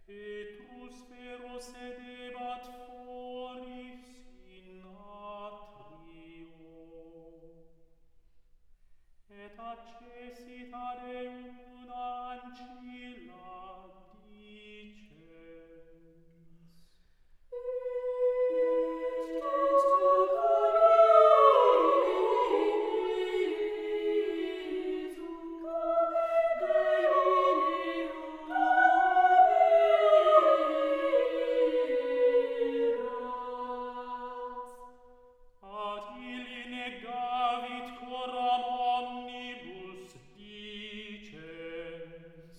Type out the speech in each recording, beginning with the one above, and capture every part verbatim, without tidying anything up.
Petrus vero sedebat foris in atrio, et accesit ad eum una ancilla dicens: Ad illi negavit coram omnibus dicens: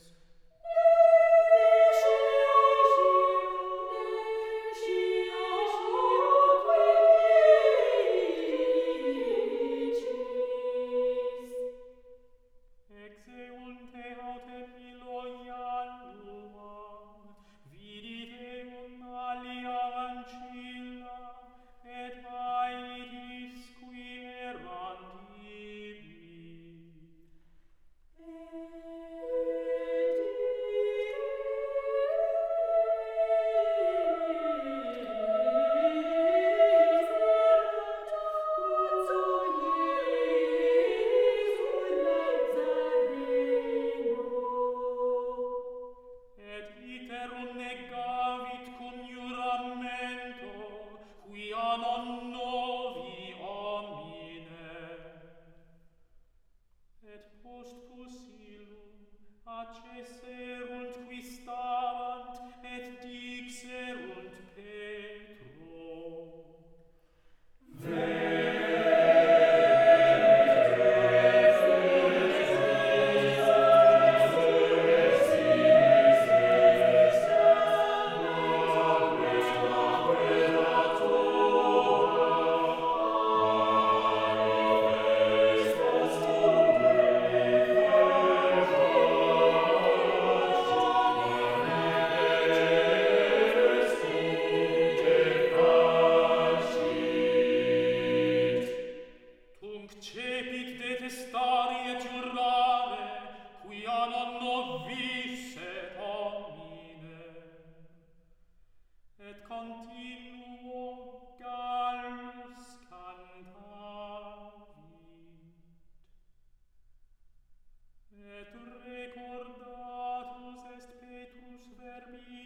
Exeunt autem illo iannuam, vidit eum alia ancilla, et aedis qui erant ibi. Et iterum negavit cum juramento, quia non novi homine. Et post fusilum accesserunt qui stavant, et dixerunt Petro: Tunc cepit detestari et jurare, quia non novisset homine. Et continuo gallus cantavit, et recordatus est Petrus verbi